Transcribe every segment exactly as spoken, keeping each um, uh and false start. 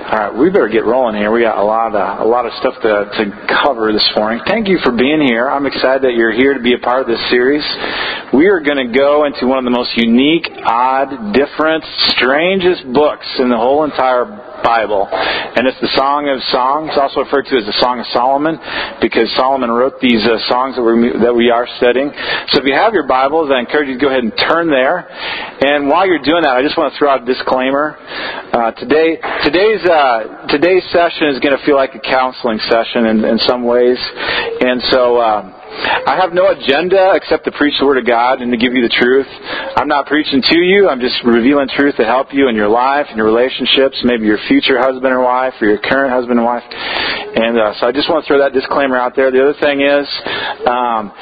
All right, we better get rolling here. We got a lot of a lot of stuff to, to cover this morning. Thank you for being here. I'm excited that you're here to be a part of this series. We are going to go into one of the most unique, odd, different, strangest books in the whole entire Bible, and it's the Song of Songs, also referred to as the Song of Solomon, because Solomon wrote these uh, songs that we that we are studying. So if you have your Bibles, I encourage you to go ahead and turn there. And while you're doing that, I just want to throw out a disclaimer. Uh, today, today's uh, today's session is going to feel like a counseling session in, in some ways, and so. Uh, I have no agenda except to preach the Word of God and to give you the truth. I'm not preaching to you. I'm just revealing truth to help you in your life, in your relationships, maybe your future husband or wife or your current husband and wife. And uh, so I just want to throw that disclaimer out there. The other thing is, um,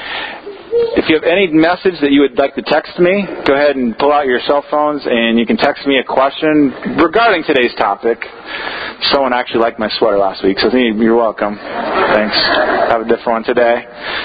if you have any message that you would like to text me, go ahead and pull out your cell phones and you can text me a question regarding today's topic. Someone actually liked my sweater last week, so you're welcome. Thanks. I have a different one today.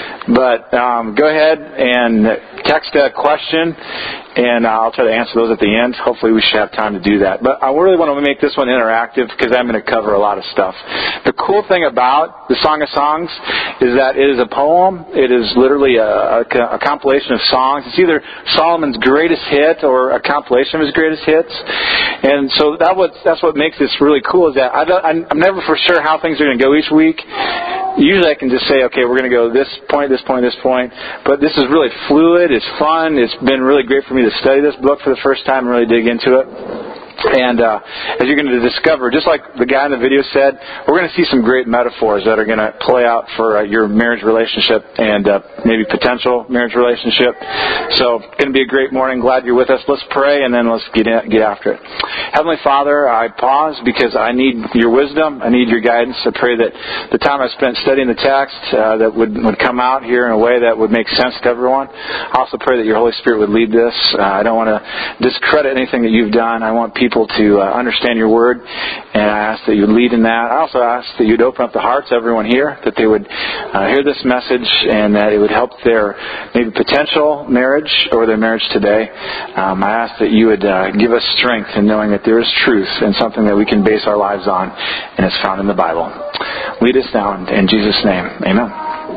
But um, go ahead and text a question, and I'll try to answer those at the end. Hopefully we should have time to do that. But I really want to make this one interactive because I'm going to cover a lot of stuff. The cool thing about the Song of Songs is that it is a poem. It is literally a, a, a compilation of songs. It's either Solomon's greatest hit or a compilation of his greatest hits. And so that what, that's what makes this really cool is that I don't, I'm never for sure how things are going to go each week. Usually I can just say, okay, we're going to go this point, this point, this point. But this is really fluid. It's fun. It's been really great for me to study this book for the first time and really dig into it. And uh, as you're going to discover, just like the guy in the video said, we're going to see some great metaphors that are going to play out for uh, your marriage relationship and uh, maybe potential marriage relationship. So it's going to be a great morning. Glad you're with us. Let's pray and then let's get in, get after it. Heavenly Father, I pause because I need your wisdom. I need your guidance. I pray that the time I spent studying the text uh, that would, would come out here in a way that would make sense to everyone. I also pray that your Holy Spirit would lead this. Uh, I don't want to discredit anything that you've done. I want people People to uh, understand your word, and I ask that you would lead in that. I also ask that you'd open up the hearts of everyone here, that they would uh, hear this message, and that it would help their maybe potential marriage or their marriage today. Um, I ask that you would uh, give us strength in knowing that there is truth and something that we can base our lives on, and it's found in the Bible. Lead us now in, in Jesus' name. Amen.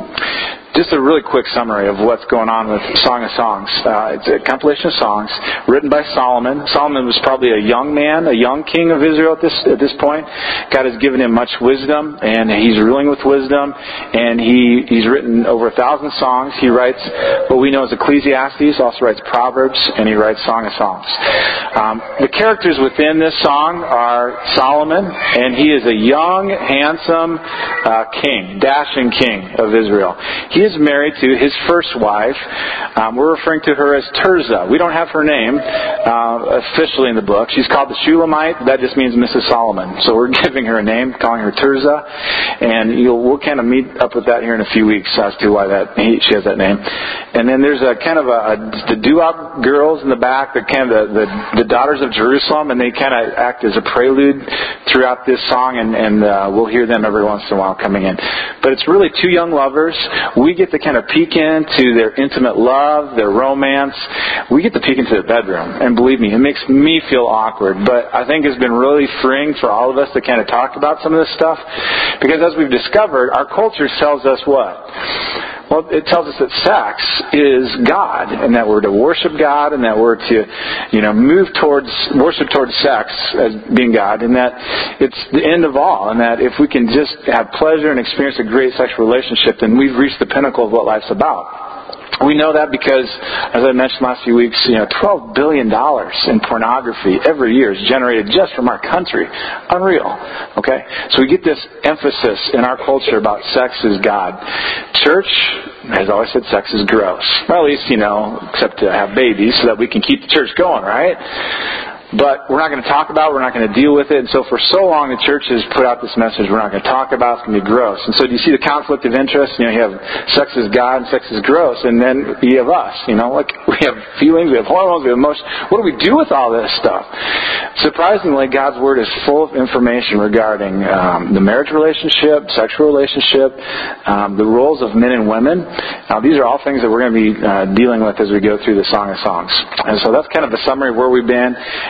Just a really quick summary of what's going on with Song of Songs. Uh, it's a compilation of songs written by Solomon. Solomon was probably a young man, a young king of Israel at this at this point. God has given him much wisdom, and he's ruling with wisdom. And he he's written over a thousand songs. He writes what we know as Ecclesiastes, also writes Proverbs, and he writes Song of Songs. Um, the characters within this song are Solomon, and he is a young, handsome uh, king, dashing king of Israel. He is married to his first wife. Um, we're referring to her as Tirzah. We don't have her name uh, officially in the book. She's called the Shulamite. That just means Missus Solomon. So we're giving her a name, calling her Tirzah, and you'll, we'll kind of meet up with that here in a few weeks as to why that she has that name. And then there's a kind of a, a the doo-wop girls in the back, the kind of the, the, the daughters of Jerusalem, and they kind of act as a prelude throughout this song, and, and uh, we'll hear them every once in a while coming in. But it's really two young lovers. We get to kind of peek into their intimate love, their romance. We get to peek into their bedroom. And believe me, it makes me feel awkward. But I think it's been really freeing for all of us to kind of talk about some of this stuff. Because as we've discovered, our culture tells us what? Well, it tells us that sex is God, and that we're to worship God, and that we're to, you know, move towards, worship towards sex as being God, and that it's the end of all, and that if we can just have pleasure and experience a great sexual relationship, then we've reached the pinnacle of what life's about. We know that because, as I mentioned last few weeks, you know, twelve billion dollars in pornography every year is generated just from our country. Unreal. Okay? So we get this emphasis in our culture about sex is God. Church has always said sex is gross. Well, at least, you know, except to have babies so that we can keep the church going, right? But we're not going to talk about it. We're not going to deal with it. And so for so long, the church has put out this message, we're not going to talk about it. It's going to be gross. And so do you see the conflict of interest? You know, you have sex is God and sex is gross. And then you have us. You know, like we have feelings, we have hormones, we have emotions. What do we do with all this stuff? Surprisingly, God's Word is full of information regarding um, the marriage relationship, sexual relationship, um, the roles of men and women. Now, these are all things that we're going to be uh, dealing with as we go through the Song of Songs. And so that's kind of a summary of where we've been.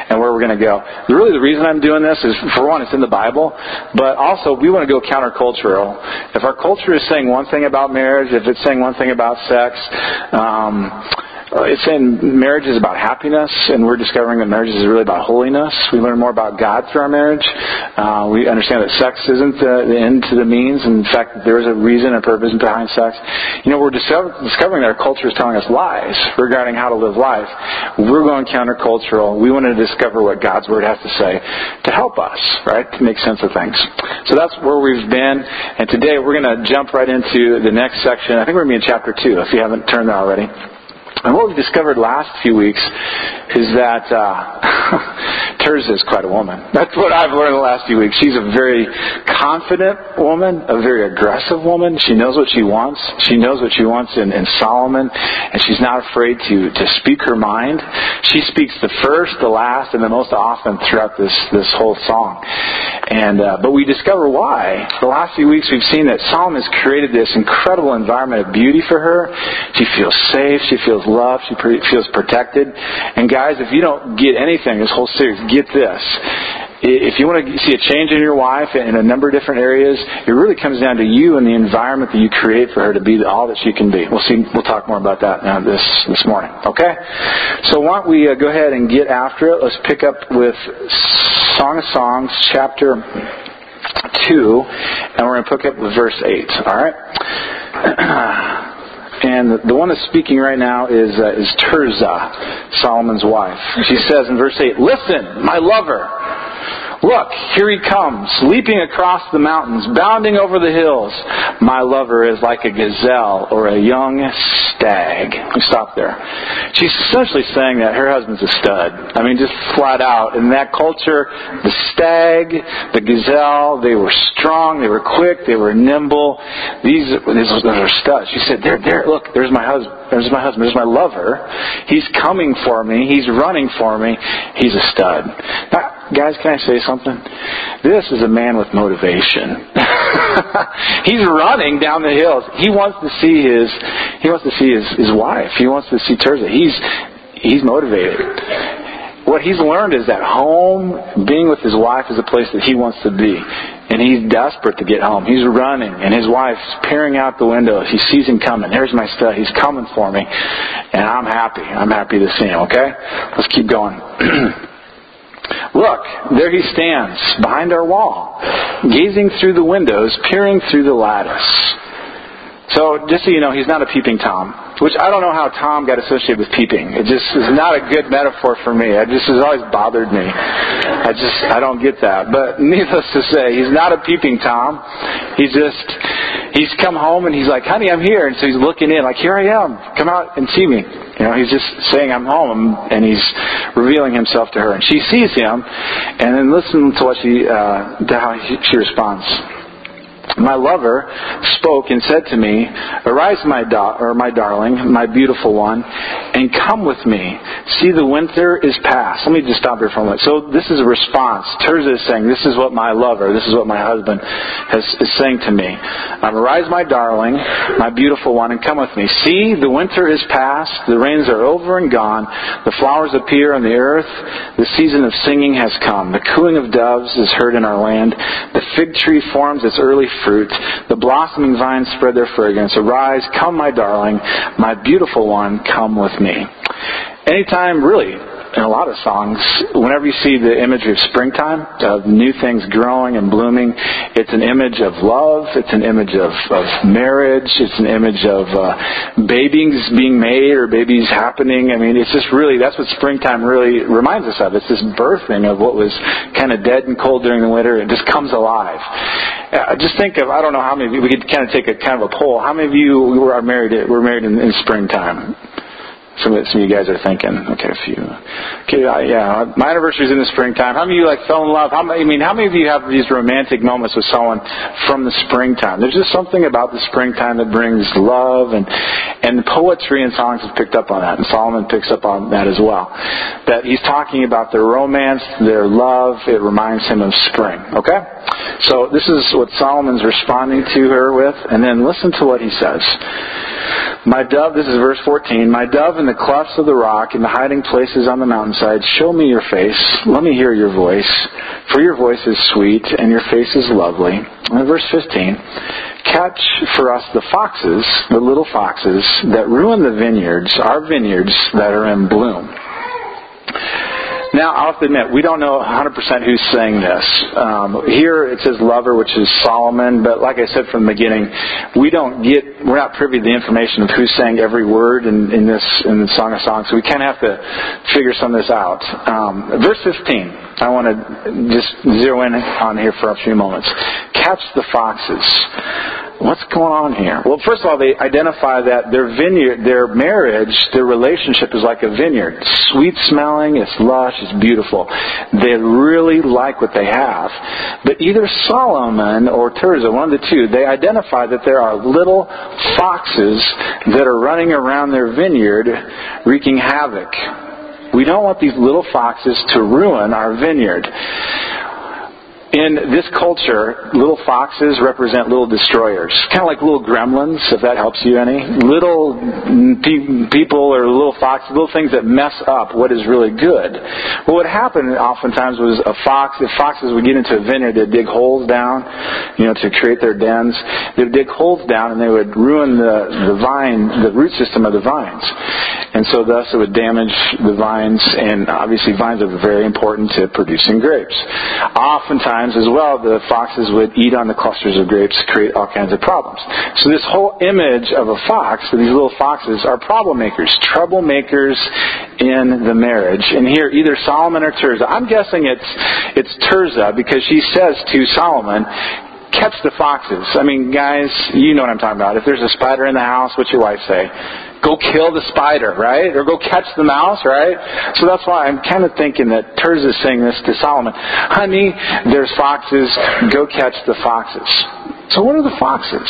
and where we're going to go. Really, the reason I'm doing this is, for one, it's in the Bible, but also we want to go countercultural. If our culture is saying one thing about marriage, if it's saying one thing about sex, um, it's saying marriage is about happiness, and we're discovering that marriage is really about holiness. We learn more about God through our marriage. Uh, we understand that sex isn't the, the end to the means. In fact, there is a reason and purpose behind sex. You know, we're discover, discovering that our culture is telling us lies regarding how to live life. We're going countercultural. We want to discover what God's Word has to say to help us, right, to make sense of things. So that's where we've been. And today we're going to jump right into the next section. I think we're going to be in chapter two, if you haven't turned there already. And what we discovered last few weeks is that uh, Tirzah is quite a woman. That's what I've learned the last few weeks. She's a very confident woman, a very aggressive woman. She knows what she wants. She knows what she wants in, in Solomon, and she's not afraid to, to speak her mind. She speaks the first, the last, and the most often throughout this, this whole song. And uh, but we discover why. The last few weeks we've seen that Solomon has created this incredible environment of beauty for her. She feels safe. She feels loved. She pre- feels protected. And guys, if you don't get anything this whole series, get this. If you want to see a change in your wife in a number of different areas, it really comes down to you and the environment that you create for her to be all that she can be. We'll see. We'll talk more about that now this this morning. Okay. So why don't we uh, go ahead and get after it? Let's pick up with Song of Songs, chapter two, and we're going to pick up with verse eight. All right. And the one that's speaking right now is uh, is Tirzah, Solomon's wife. She says in verse eight, "Listen, my lover. Look, here he comes, leaping across the mountains, bounding over the hills. My lover is like a gazelle or a young stag." We stop there. She's essentially saying that her husband's a stud. I mean, just flat out. In that culture, the stag, the gazelle, they were strong, they were quick, they were nimble. These, these are studs. She said, there, there, look, there's my husband. There's my husband. There's my lover. He's coming for me. He's running for me. He's a stud. Now, guys, can I say something? This is a man with motivation. He's running down the hills. He wants to see his. He wants to see his, his wife. He wants to see Tirzah. He's he's motivated. What he's learned is that home, being with his wife, is a place that he wants to be. And he's desperate to get home. He's running, and his wife's peering out the window. He sees him coming. There's my stud. He's coming for me. And I'm happy. I'm happy to see him, okay? Let's keep going. Look, there he stands, behind our wall, gazing through the windows, peering through the lattice. So, just so you know, he's not a peeping Tom, which I don't know how Tom got associated with peeping. It just is not a good metaphor for me. It just has always bothered me. I just, I don't get that. But needless to say, he's not a peeping Tom. He's just, he's come home and he's like, honey, I'm here. And so he's looking in, like, here I am. Come out and see me. You know, he's just saying, I'm home, and he's revealing himself to her. And she sees him, and then listen to what she, uh, to how she responds. My lover spoke and said to me, "Arise, my da- or my darling, my beautiful one, and come with me. See, the winter is past." Let me just stop here for a moment. So this is a response. Tirzah is saying, this is what my lover, this is what my husband has, is saying to me. Um, "Arise, my darling, my beautiful one, and come with me. See, the winter is past, the rains are over and gone, the flowers appear on the earth, the season of singing has come. The cooing of doves is heard in our land. The fig tree forms its early fruit. The blossoming vines spread their fragrance. Arise, come, my darling, my beautiful one, come with me." Anytime, really, in a lot of songs, whenever you see the imagery of springtime, of new things growing and blooming, it's an image of love, it's an image of, of marriage, it's an image of uh, babies being made or babies happening. I mean, it's just really, that's what springtime really reminds us of. It's this birthing of what was kind of dead and cold during the winter. It just comes alive. Uh, just think of, I don't know how many of you, we could kind of take a kind of a poll. How many of you were married, were married in, in springtime? Some of, some of you guys are thinking, okay, a few. Okay, uh, yeah, my anniversary's in the springtime. How many of you like fell in love? How many, I mean, how many of you have these romantic moments with someone from the springtime? There's just something about the springtime that brings love, and and poetry and songs have picked up on that, and Solomon picks up on that as well. That he's talking about their romance, their love. It reminds him of spring. Okay, so this is what Solomon's responding to her with, and then listen to what he says. My dove, this is verse fourteen, my dove in in the clefts of the rock, in the hiding places on the mountainside. Show me your face. Let me hear your voice. For your voice is sweet, and your face is lovely. And verse fifteen, catch for us the foxes, the little foxes, that ruin the vineyards, our vineyards that are in bloom. Now, I'll have to admit, we don't know one hundred percent who's saying this. Um, here it says lover, which is Solomon, but like I said from the beginning, we don't get, we're not privy to the information of who's saying every word in, in this in the Song of Songs, so we kind of have to figure some of this out. Um, verse fifteen, I want to just zero in on here for a few moments. Catch the foxes. What's going on here? Well, first of all, they identify that their vineyard, their marriage, their relationship is like a vineyard. It's sweet smelling, it's lush, it's beautiful. They really like what they have. But either Solomon or Tirzah, one of the two, they identify that there are little foxes that are running around their vineyard wreaking havoc. We don't want these little foxes to ruin our vineyard. In this culture, little foxes represent little destroyers. Kind of like little gremlins, if that helps you any. Little pe- people or little foxes, little things that mess up what is really good. Well, what happened oftentimes was a fox, if foxes would get into a vineyard, they'd dig holes down, you know, to create their dens. They'd dig holes down and they would ruin the, the vine, the root system of the vines. And so thus it would damage the vines, and obviously vines are very important to producing grapes. Oftentimes as well, the foxes would eat on the clusters of grapes, create all kinds of problems. So this whole image of a fox, these little foxes, are problem makers, troublemakers in the marriage. And here, either Solomon or Tirzah. I'm guessing it's it's Tirzah, because she says to Solomon, catch the foxes. I mean, guys, you know what I'm talking about. If there's a spider in the house, what's your wife say? Go kill the spider, right? Or go catch the mouse, right? So that's why I'm kind of thinking that Tirzah is saying this to Solomon. Honey, there's foxes. Go catch the foxes. So what are the foxes?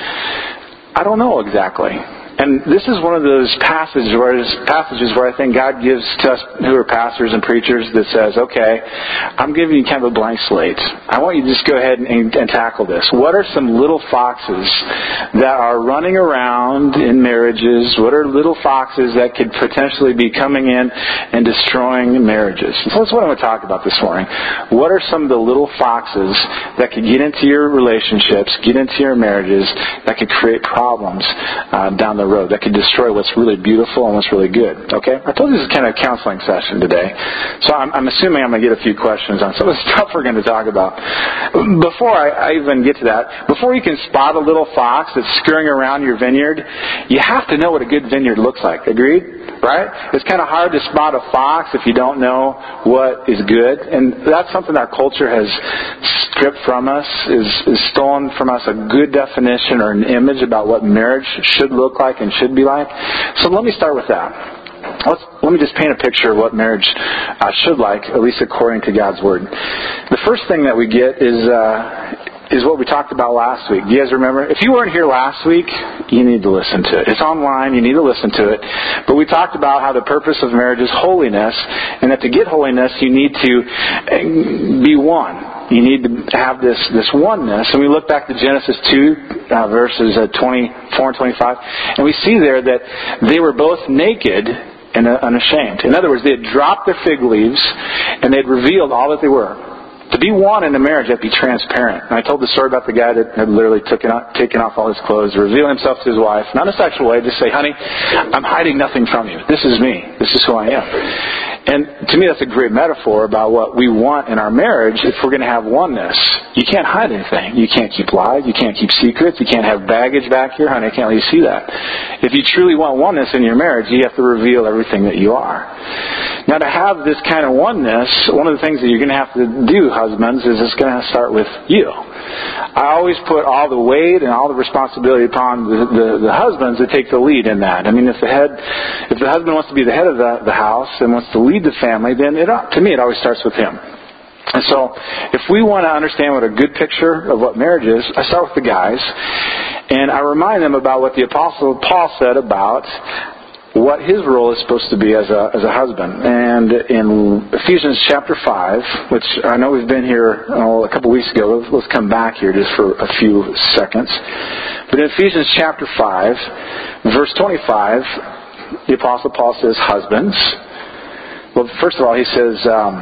I don't know exactly. And this is one of those passages where, passages where I think God gives to us who are pastors and preachers that says, okay, I'm giving you kind of a blank slate. I want you to just go ahead and, and tackle this. What are some little foxes that are running around in marriages? What are little foxes that could potentially be coming in and destroying marriages? So that's what I'm going to talk about this morning. What are some of the little foxes that could get into your relationships, get into your marriages, that could create problems uh, down the road? Road that could destroy what's really beautiful and what's really good. Okay? I told you this is kind of a counseling session today. So I'm, I'm assuming I'm going to get a few questions on some of the stuff we're going to talk about. Before I, I even get to that, before you can spot a little fox that's scurrying around your vineyard, you have to know what a good vineyard looks like. Agreed? Right? It's kind of hard to spot a fox if you don't know what is good. And that's something our culture has stripped from us, is, is stolen from us a good definition or an image about what marriage should look like and should be like. So let me start with that. Let's, let me just paint a picture of what marriage uh, should like, at least according to God's Word. The first thing that we get is uh, is what we talked about last week. Do you guys remember? If you weren't here last week, you need to listen to it. It's online. You need to listen to it. But we talked about how the purpose of marriage is holiness, and that to get holiness, you need to be one. You need to have this, this oneness. And we look back to Genesis two, uh, verses uh, twenty-four and twenty-five, and we see there that they were both naked and uh, unashamed. In other words, they had dropped their fig leaves, and they had revealed all that they were. To be one in a marriage, you have to be transparent. And I told the story about the guy that had literally taken off, taken off all his clothes to reveal himself to his wife. Not in a sexual way, just say, honey, I'm hiding nothing from you. This is me. This is who I am. And to me, that's a great metaphor about what we want in our marriage if we're going to have oneness. You can't hide anything. You can't keep lies. You can't keep secrets. You can't have baggage back here. Honey, I can't let you see that. If you truly want oneness in your marriage, you have to reveal everything that you are. Now, to have this kind of oneness, one of the things that you're going to have to do, husbands, is it's going to start with you. I always put all the weight and all the responsibility upon the, the, the husbands to take the lead in that. I mean, if the head, if the husband wants to be the head of the, the house and wants to lead the family, then it, to me, it always starts with him. And so, if we want to understand what a good picture of what marriage is, I start with the guys, and I remind them about what the Apostle Paul said about what his role is supposed to be as a as a husband. And in Ephesians chapter five, which I know we've been here oh, a couple weeks ago, let's, let's come back here just for a few seconds. But in Ephesians chapter five, verse twenty-five, the Apostle Paul says, husbands. Well, first of all, he says um,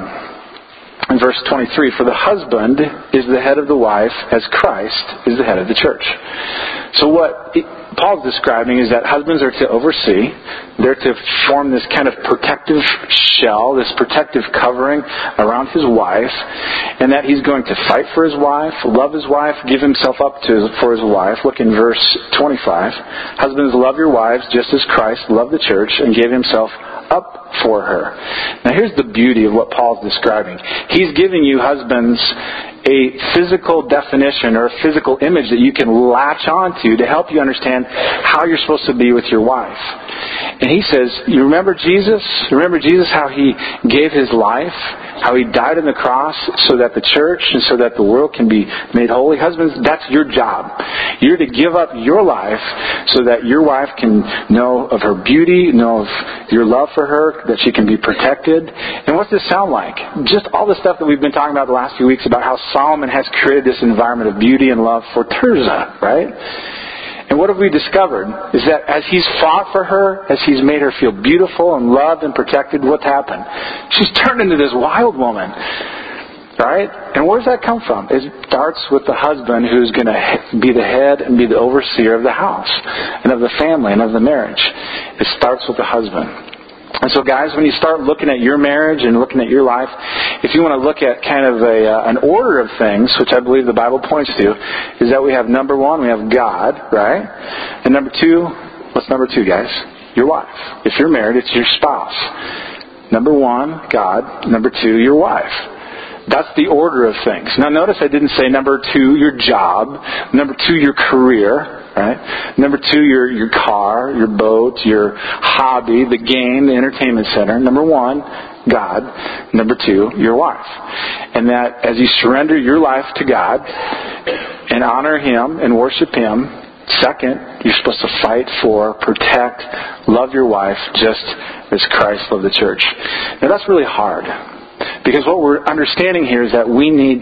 in verse twenty-three, for the husband is the head of the wife as Christ is the head of the church. So what Paul's describing is that husbands are to oversee. They're to form this kind of protective shell, this protective covering around his wife, and that he's going to fight for his wife, love his wife, give himself up to for his wife. Look in verse twenty-five. Husbands, love your wives just as Christ loved the church and gave himself up for her. Now here's the beauty of what Paul's describing. He's giving you, husbands, a physical definition or a physical image that you can latch onto to help you understand how you're supposed to be with your wife. And he says, you remember Jesus? Remember Jesus, how he gave his life? How he died on the cross so that the church and so that the world can be made holy? Husbands, that's your job. You're to give up your life so that your wife can know of her beauty, know of your love for her, that she can be protected. And what's this sound like? Just all the stuff that we've been talking about the last few weeks about how Solomon has created this environment of beauty and love for Tirzah, right? And what have we discovered? Is that as he's fought for her, as he's made her feel beautiful and loved and protected, what's happened? She's turned into this wild woman. Right? And where does that come from? It starts with the husband who's going to be the head and be the overseer of the house and of the family and of the marriage. It starts with the husband. And so guys, when you start looking at your marriage and looking at your life, if you want to look at kind of a uh, an order of things, which I believe the Bible points to, is that we have number one, we have God, right? And number two, what's number two, guys? Your wife. If you're married, it's your spouse. Number one, God. Number two, your wife. That's the order of things. Now notice I didn't say number two, your job. Number two, your career. Right? Number two, your your car, your boat, your hobby, the game, the entertainment center. Number one, God. Number two, your wife. And that as you surrender your life to God and honor Him and worship Him, second, you're supposed to fight for, protect, love your wife just as Christ loved the church. Now that's really hard. Because what we're understanding here is that we need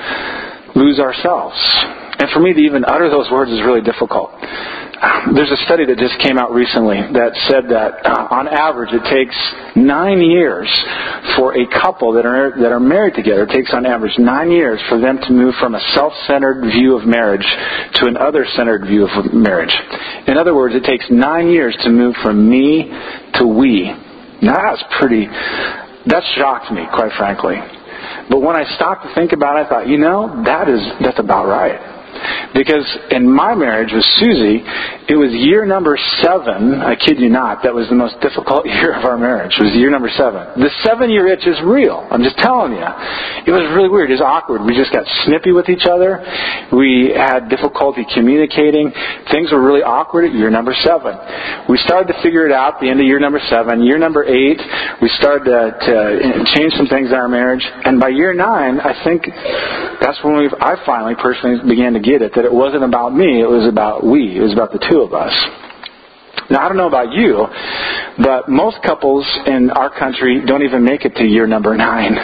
to lose ourselves. And for me to even utter those words is really difficult. There's a study that just came out recently that said that uh, on average it takes nine years for a couple that are that are married together. It takes on average nine years for them to move from a self-centered view of marriage to an other-centered view of marriage. In other words, it takes nine years to move from me to we. Now that's pretty... That shocked me, quite frankly. But when I stopped to think about it, I thought, you know, that is that's about right. Because in my marriage with Susie, it was year number seven, I kid you not, that was the most difficult year of our marriage. It was year number seven. The seven-year itch is real. I'm just telling you. It was really weird. It was awkward. We just got snippy with each other. We had difficulty communicating. Things were really awkward at year number seven. We started to figure it out at the end of year number seven. Year number eight, we started to, to change some things in our marriage. And by year nine, I think that's when we I finally personally began to get it, that it wasn't about me, it was about we. It was about the two of us. Now, I don't know about you, but most couples in our country don't even make it to year number nine.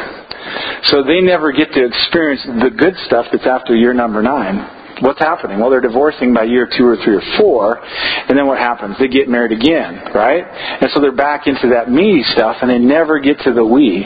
So they never get to experience the good stuff that's after year number nine. What's happening? Well, they're divorcing by year two or three or four, and then what happens? They get married again, right? And so they're back into that me stuff, and they never get to the we.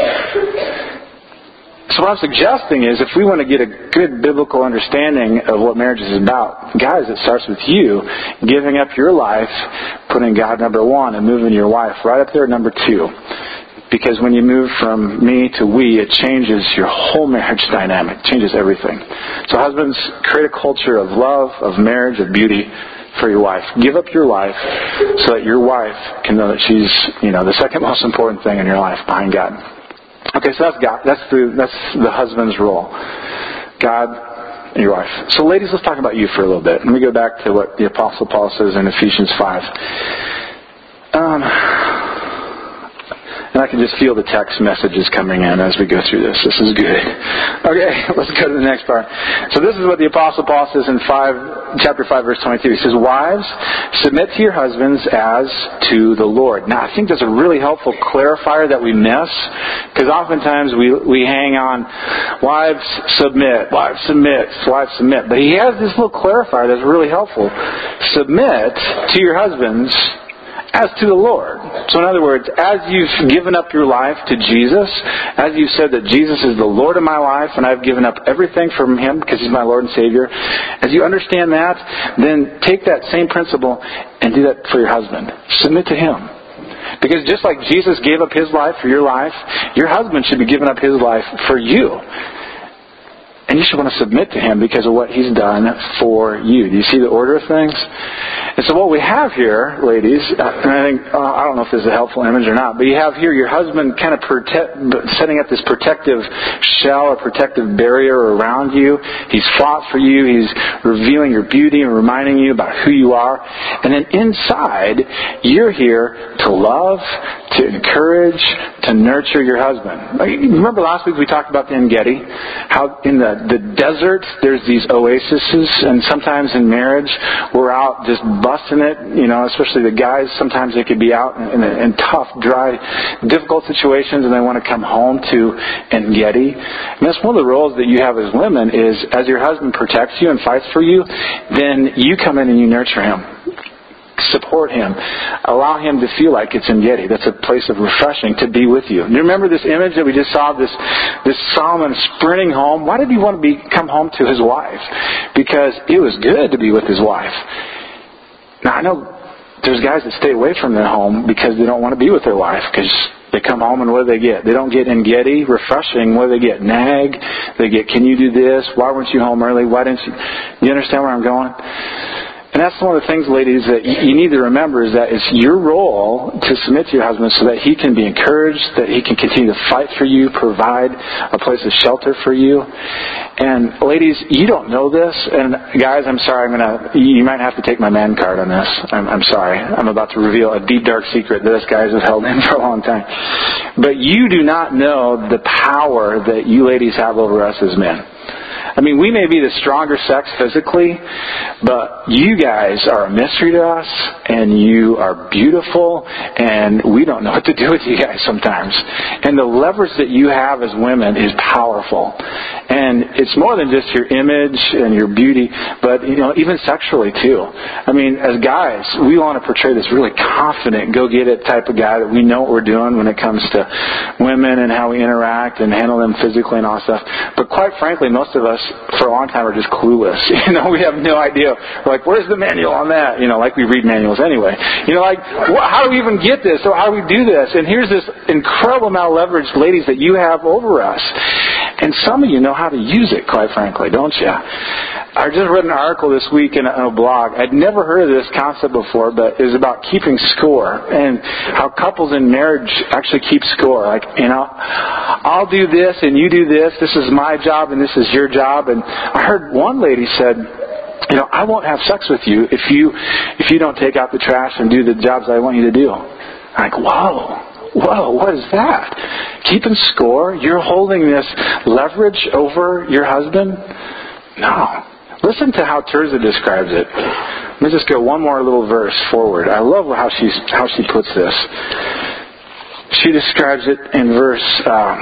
So what I'm suggesting is if we want to get a good biblical understanding of what marriage is about, guys, it starts with you giving up your life, putting God number one, and moving your wife right up there at number two. Because when you move from me to we, it changes your whole marriage dynamic, changes everything. So husbands, create a culture of love, of marriage, of beauty for your wife. Give up your life so that your wife can know that she's, you know, the second most important thing in your life behind God. Okay, so that's God. That's the that's the husband's role. God and your wife. So ladies, let's talk about you for a little bit. Let me go back to what the Apostle Paul says in Ephesians five. Um, and I can just feel the text messages coming in as we go through this. This is good. Okay, let's go to the next part. So this is what the Apostle Paul says in five, chapter five, verse twenty-two. He says, wives, submit to your husbands as to the Lord. Now, I think that's a really helpful clarifier that we miss, because oftentimes we we hang on, wives, submit, wives, submit, wives, submit. But he has this little clarifier that's really helpful. Submit to your husbands as to the Lord. So in other words, as you've given up your life to Jesus, as you said that Jesus is the Lord of my life and I've given up everything from Him because He's my Lord and Savior, as you understand that, then take that same principle and do that for your husband. Submit to Him. Because just like Jesus gave up His life for your life, your husband should be giving up his life for you. And you should want to submit to Him because of what He's done for you. Do you see the order of things? And so what we have here, ladies, and I think, uh, I don't know if this is a helpful image or not, but you have here your husband kind of protect, setting up this protective shell or protective barrier around you. He's fought for you. He's revealing your beauty and reminding you about who you are. And then inside, you're here to love, to encourage, to nurture your husband. Like, remember last week we talked about the En-Gedi? How in the the desert, there's these oases, and sometimes in marriage, we're out just busting it, you know, especially the guys, sometimes they could be out in, in, in tough, dry, difficult situations, and they want to come home to En-Gedi. And that's one of the roles that you have as women is, as your husband protects you and fights for you, then you come in and you nurture him. Support him. Allow him to feel like it's En-Gedi. That's a place of refreshing to be with you. You remember this image that we just saw, this this Solomon sprinting home? Why did he want to be come home to his wife? Because it was good to be with his wife. Now, I know there's guys that stay away from their home because they don't want to be with their wife, because they come home and what do they get? They don't get En-Gedi, refreshing. What do they get? Nag. They get, can you do this? Why weren't you home early? Why didn't you? You understand where I'm going? And that's one of the things, ladies, that you need to remember is that it's your role to submit to your husband so that he can be encouraged, that he can continue to fight for you, provide a place of shelter for you. And ladies, you don't know this, and guys, I'm sorry, I'm gonna. You might have to take my man card on this. I'm, I'm sorry. I'm about to reveal a deep, dark secret that us guys have held in for a long time. But you do not know the power that you ladies have over us as men. I mean, we may be the stronger sex physically, but you guys are a mystery to us, and you are beautiful, and we don't know what to do with you guys sometimes. And the leverage that you have as women is powerful. And it's more than just your image and your beauty, but, you know, even sexually too. I mean, as guys, we want to portray this really confident, go-get-it type of guy that we know what we're doing when it comes to women and how we interact and handle them physically and all that stuff. But quite frankly, most of us for a long time are just clueless. You know, we have no idea. We're like, where's the manual on that? You know, like we read manuals anyway. You know, like, what, how do we even get this? Or how do we do this? And here's this incredible amount of leverage, ladies, that you have over us. And some of you know how to use it, quite frankly, don't you? I just read an article this week in a, in a blog. I'd never heard of this concept before, but it was about keeping score and how couples in marriage actually keep score. Like, you know, I'll do this and you do this. This is my job and this is your job. And I heard one lady said, you know, I won't have sex with you if you if you don't take out the trash and do the jobs I want you to do. I'm like, whoa. Whoa, what is that? Keeping score? You're holding this leverage over your husband? No. Listen to how Tirzah describes it. Let me just go one more little verse forward. I love how she's how she puts this. She describes it in verse um,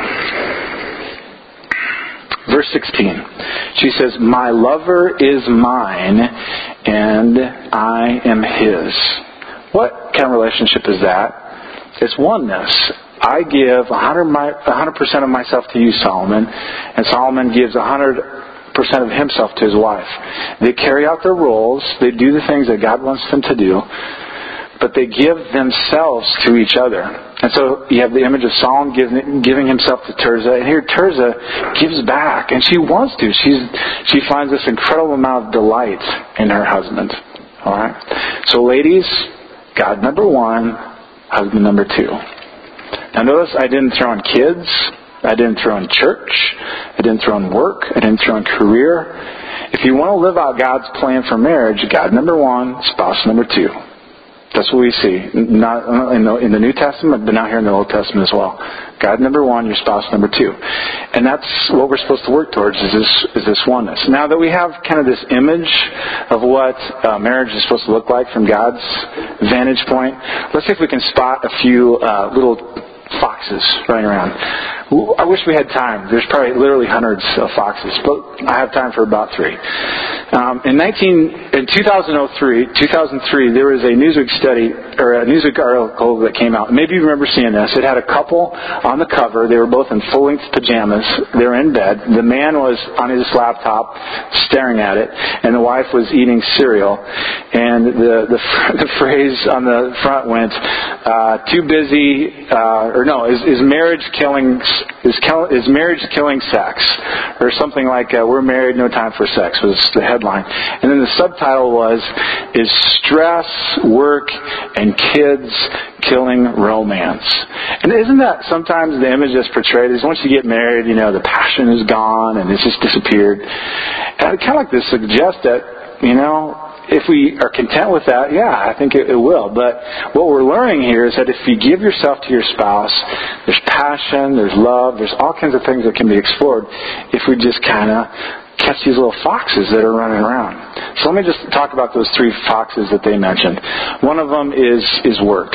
verse sixteen. She says, "My lover is mine, and I am his." What kind of relationship is that? It's oneness. I give one hundred percent of myself to you, Solomon, and Solomon gives one hundred percent of himself to his wife. They carry out their roles. They do the things that God wants them to do, but they give themselves to each other. And so you have the image of Solomon giving, giving himself to Tirzah, and here Tirzah gives back, and she wants to. She's she finds this incredible amount of delight in her husband. All right. So, ladies, God number one, husband number two. Now notice I didn't throw in kids. I didn't throw in church. I didn't throw in work. I didn't throw in career. If you want to live out God's plan for marriage, God number one, spouse number two. That's what we see. Not in the, in the New Testament, but now here in the Old Testament as well. God number one, your spouse number two. And that's what we're supposed to work towards, is this is this oneness. Now that we have kind of this image of what uh, marriage is supposed to look like from God's vantage point, let's see if we can spot a few uh, little foxes running around. I wish we had time. There's probably literally hundreds of foxes, but I have time for about three. Um, in nineteen in two thousand three, two thousand three, there was a Newsweek study or a Newsweek article that came out. Maybe you remember seeing this. It had a couple on the cover. They were both in full-length pajamas. They were in bed. The man was on his laptop staring at it, and the wife was eating cereal. And the the, the phrase on the front went, uh, "Too busy," uh, or no, is, is marriage killing is, is marriage killing sex, or something like uh, "We're married, no time for sex" was the headline. And then the subtitle was, "Is stress, work, and kids killing romance?" And isn't that sometimes the image that's portrayed is once you get married, you know, the passion is gone and it's just disappeared. And I'd kind of like to suggest that, you know, if we are content with that, yeah, I think it, it will. But what we're learning here is that if you give yourself to your spouse, there's passion, there's love, there's all kinds of things that can be explored if we just kind of catch these little foxes that are running around. So let me just talk about those three foxes that they mentioned. One of them is is work.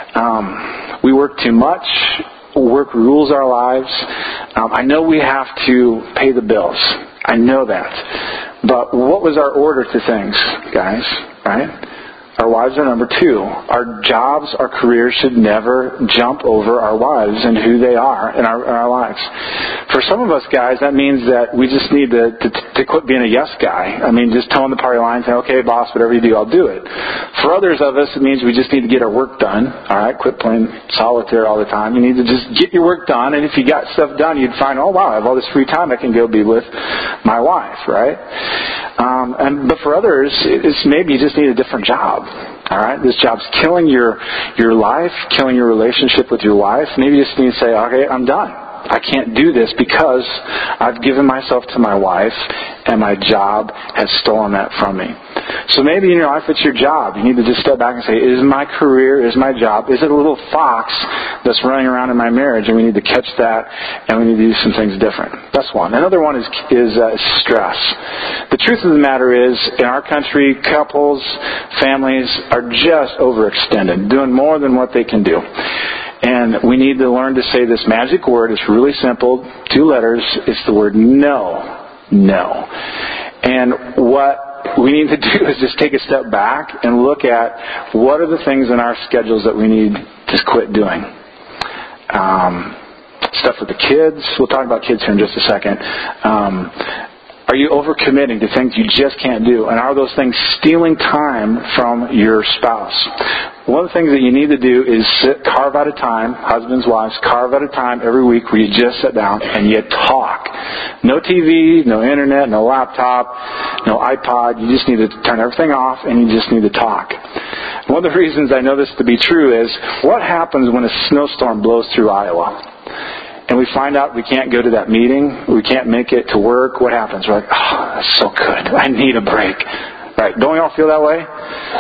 Um, we work too much. Work rules our lives. Um, I know we have to pay the bills. I know that. But what was our order to things, guys? Right? Our wives are number two. Our jobs, our careers should never jump over our wives and who they are in our, in our lives. For some of us guys, that means that we just need to, to, to quit being a yes guy. I mean, just towing the party line and saying, "Okay, boss, whatever you do, I'll do it." For others of us, it means we just need to get our work done. All right, quit playing solitaire all the time. You need to just get your work done, and if you got stuff done, you'd find, oh, wow, I have all this free time. I can go be with my wife, right? Um, and but for others, it's maybe you just need a different job. All right, this job's killing your your life, killing your relationship with your wife. Maybe you just need to say, "Okay, I'm done. I can't do this because I've given myself to my wife, and my job has stolen that from me." So maybe in your life it's your job. You need to just step back and say, "Is my career, is my job, is it a little fox that's running around in my marriage?" And we need to catch that, and we need to do some things different. That's one. Another one is is uh, stress. The truth of the matter is, in our country, couples, families are just overextended, doing more than what they can do. And we need to learn to say this magic word. It's really simple, two letters. It's the word no. No. And what we need to do is just take a step back and look at what are the things in our schedules that we need to quit doing. Um, stuff with the kids. We'll talk about kids here in just a second. Um, Are you overcommitting to things you just can't do? And are those things stealing time from your spouse? One of the things that you need to do is sit, carve out a time, husbands, wives, carve out a time every week where you just sit down and you talk. No T V, no internet, no laptop, no iPod. You just need to turn everything off and you just need to talk. One of the reasons I know this to be true is what happens when a snowstorm blows through Iowa? And we find out we can't go to that meeting, we can't make it to work. What happens? We're like, "Oh, that's so good. I need a break." Right? Don't we all feel that way?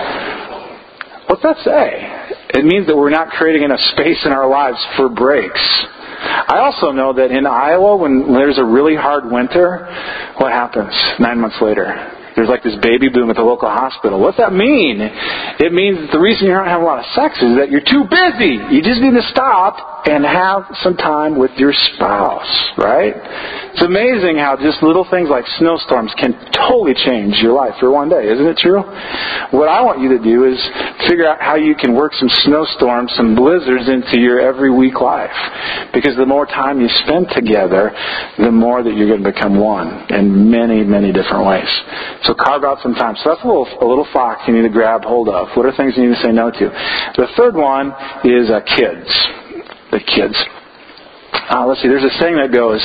What's that say? It means that we're not creating enough space in our lives for breaks. I also know that in Iowa, when there's a really hard winter, what happens nine months later? There's like this baby boom at the local hospital. What's that mean? It means that the reason you're not having a lot of sex is that you're too busy. You just need to stop and have some time with your spouse, right? It's amazing how just little things like snowstorms can totally change your life for one day. Isn't it true? What I want you to do is figure out how you can work some snowstorms, some blizzards into your every week life. Because the more time you spend together, the more that you're going to become one in many, many different ways. So carve out some time. So that's a little a little fox you need to grab hold of. What are things you need to say no to? The third one is uh, kids. The kids. Uh, let's see, there's a saying that goes,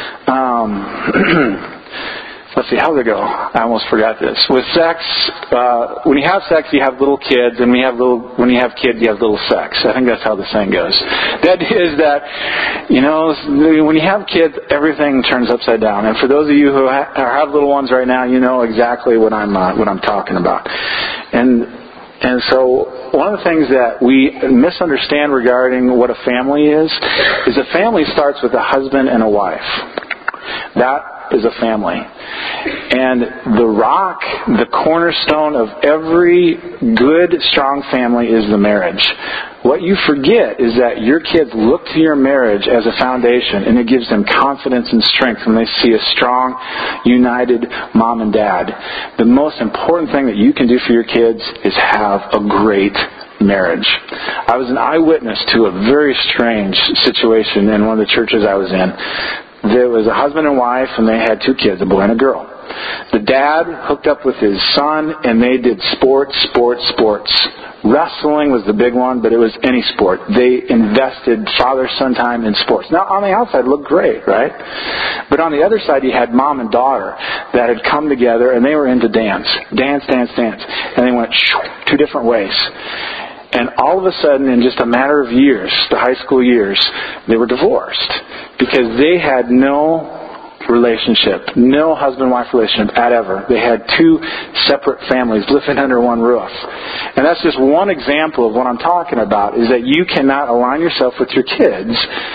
um, let's see, how does it go? I almost forgot this. With sex, uh, when you have sex, you have little kids, and when you have little, when you have kids, you have little sex. I think that's how the saying goes. That is that, you know, when you have kids, everything turns upside down. And for those of you who ha- have little ones right now, you know exactly what I'm uh, what I'm talking about. And and so one of the things that we misunderstand regarding what a family is, is a family starts with a husband and a wife. That is a family. And the rock, the cornerstone of every good, strong family is the marriage. What you forget is that your kids look to your marriage as a foundation, and it gives them confidence and strength when they see a strong, united mom and dad. The most important thing that you can do for your kids is have a great marriage. I was an eyewitness to a very strange situation in one of the churches I was in. There was a husband and wife, and they had two kids, a boy and a girl. The dad hooked up with his son, and they did sports, sports, sports. Wrestling was the big one, but it was any sport. They invested father-son time in sports. Now, on the outside, it looked great, right? But on the other side, you had mom and daughter that had come together, and they were into dance. Dance, dance, dance. And they went two different ways. And all of a sudden, in just a matter of years, the high school years, they were divorced because they had no relationship, no husband-wife relationship at ever. They had two separate families living under one roof. And that's just one example of what I'm talking about, is that you cannot align yourself with your kids.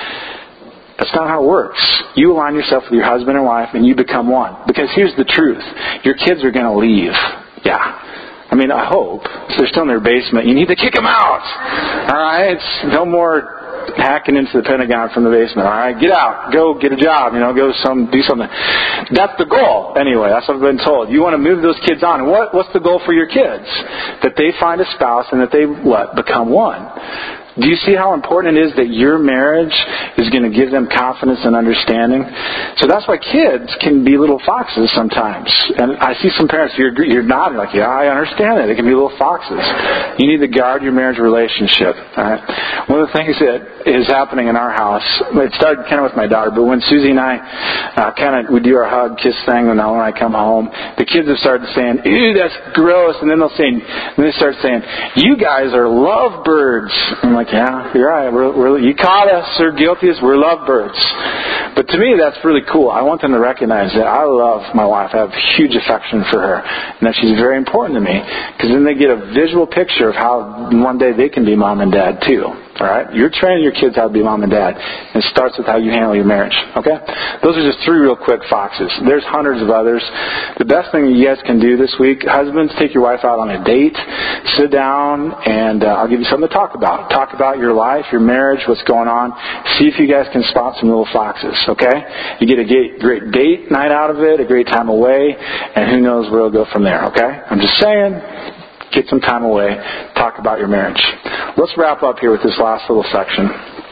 That's not how it works. You align yourself with your husband and wife, and you become one. Because here's the truth. Your kids are going to leave. Yeah. I mean, I hope. So they're still in their basement. You need to kick them out. All right? It's no more hacking into the Pentagon from the basement. All right? Get out. Go get a job. You know, go some do something. That's the goal. Anyway, that's what I've been told. You want to move those kids on. And what, what's the goal for your kids? That they find a spouse and that they, what? Become one. Do you see how important it is that your marriage is going to give them confidence and understanding? So that's why kids can be little foxes sometimes. And I see some parents, you're, you're nodding like, yeah, I understand that. They can be little foxes. You need to guard your marriage relationship. All right? One of the things that is happening in our house, it started kind of with my daughter, but when Susie and I uh, kind of, we do our hug, kiss thing, and now when I come home, the kids have started saying, ew, that's gross. And then they'll say, and they start saying, you guys are lovebirds. I'm like, yeah, you're right. We're, we're, you caught us. We're guilty as we're lovebirds. But to me, that's really cool. I want them to recognize that I love my wife. I have huge affection for her, and that she's very important to me. Because then they get a visual picture of how one day they can be mom and dad too. All right? You're training your kids how to be mom and dad. And it starts with how you handle your marriage. Okay? Those are just three real quick foxes. There's hundreds of others. The best thing you guys can do this week, husbands, take your wife out on a date. Sit down, and uh, I'll give you something to talk about. Talk about your life, your marriage, what's going on. See if you guys can spot some little foxes. Okay? You get a great date night out of it, a great time away, and who knows where it'll go from there. Okay? I'm just saying. Get some time away. Talk about your marriage. Let's wrap up here with this last little section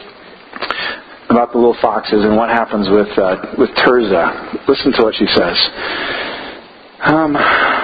about the little foxes and what happens with uh, with Tirzah. Listen to what she says. Um,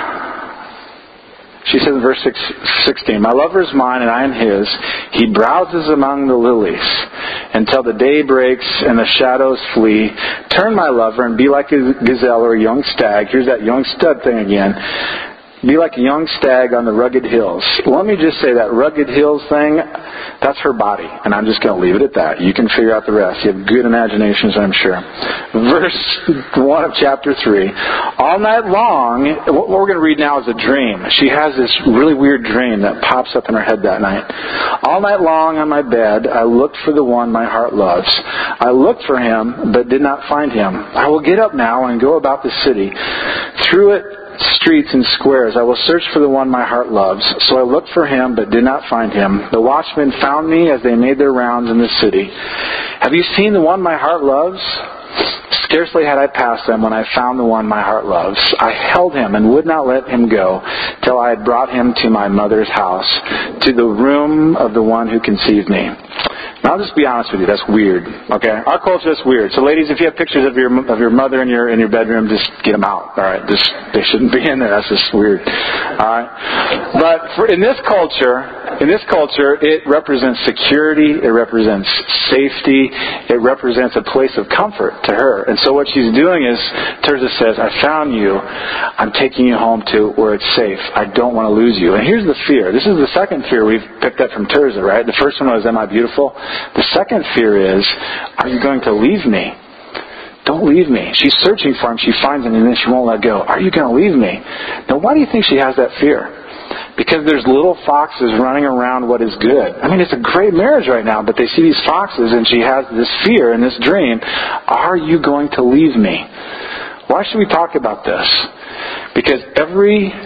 she says in verse sixteen, my lover is mine and I am his. He browses among the lilies until the day breaks and the shadows flee. Turn, my lover, and be like a gazelle or a young stag. Here's that young stud thing again. Be like a young stag on the rugged hills. Let me just say that rugged hills thing, that's her body. And I'm just going to leave it at that. You can figure out the rest. You have good imaginations, I'm sure. Verse one of chapter three. All night long, what we're going to read now is a dream. She has this really weird dream that pops up in her head that night. All night long on my bed, I looked for the one my heart loves. I looked for him, but did not find him. I will get up now and go about the city. Through it, streets and squares, I will search for the one my heart loves. So I looked for him, but did not find him. The watchmen found me as they made their rounds in the city. Have you seen the one my heart loves? Scarcely had I passed them when I found the one my heart loves. I held him and would not let him go till I had brought him to my mother's house, to the room of the one who conceived me. Now, I'll just be honest with you. That's weird. Okay, our culture is weird. So, ladies, if you have pictures of your of your mother in your in your bedroom, just get them out. All right, just they shouldn't be in there. That's just weird. All right, but for, in this culture, in this culture, it represents security. It represents safety. It represents a place of comfort to her. And so, what she's doing is, Tirzah says, "I found you. I'm taking you home to where it's safe. I don't want to lose you." And here's the fear. This is the second fear we've picked up from Tirzah. Right? The first one was, "Am I beautiful?" The second fear is, are you going to leave me? Don't leave me. She's searching for him. She finds him, and then she won't let go. Are you going to leave me? Now, why do you think she has that fear? Because there's little foxes running around what is good. I mean, it's a great marriage right now, but they see these foxes, and she has this fear and this dream. Are you going to leave me? Why should we talk about this? Because every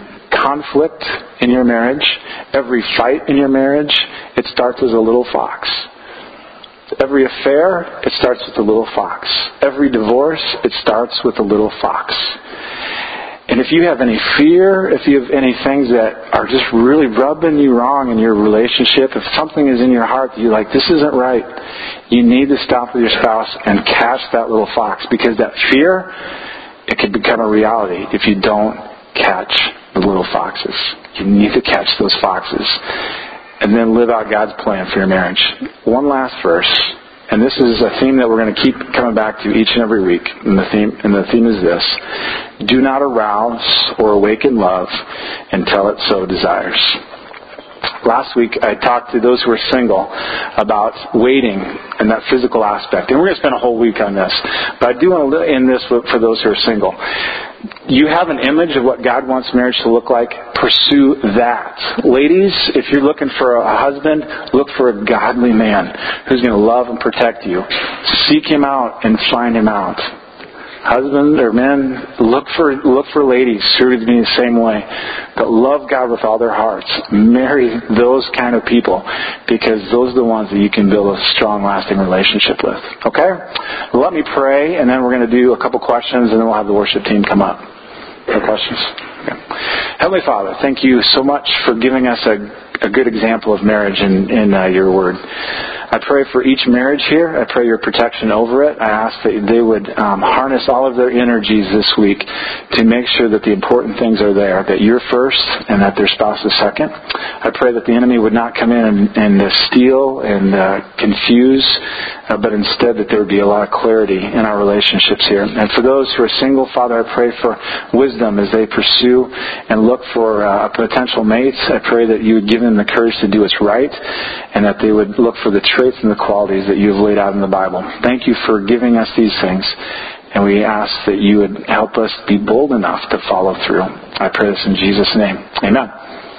conflict in your marriage, every fight in your marriage, it starts as a little fox. Every affair, it starts with a little fox. Every divorce, it starts with a little fox. And if you have any fear, if you have any things that are just really rubbing you wrong in your relationship, if something is in your heart that you're like, this isn't right, you need to stop with your spouse and catch that little fox, because that fear, it can become a reality if you don't catch the little foxes. You need to catch those foxes and then live out God's plan for your marriage. One last verse. And this is a theme that we're going to keep coming back to each and every week. And the theme, and the theme is this: do not arouse or awaken love until it so desires. Last week I talked to those who are single about waiting and that physical aspect. And we're going to spend a whole week on this. But I do want to end this for those who are single. You have an image of what God wants marriage to look like. Pursue that. Ladies, if you're looking for a husband, look for a godly man who's going to love and protect you. Seek him out and find him out. Husband or men, look for look for ladies who are to be the same way, but love God with all their hearts. Marry those kind of people, because those are the ones that you can build a strong, lasting relationship with. Okay? Well, let me pray, and then we're going to do a couple questions, and then we'll have the worship team come up. No questions? Okay. Heavenly Father, thank you so much for giving us a, a good example of marriage in, in uh, your word. I pray for each marriage here. I pray your protection over it. I ask that they would um, harness all of their energies this week to make sure that the important things are there, that you're first and that their spouse is second. I pray that the enemy would not come in and, and uh, steal and uh, confuse, uh, but instead that there would be a lot of clarity in our relationships here. And for those who are single, Father, I pray for wisdom as they pursue and look for uh, potential mates. I pray that you would give them the courage to do what's right, and that they would look for the traits and the qualities that you've laid out in the Bible. Thank you for giving us these things, and we ask that you would help us be bold enough to follow through. I pray this in Jesus' name. Amen.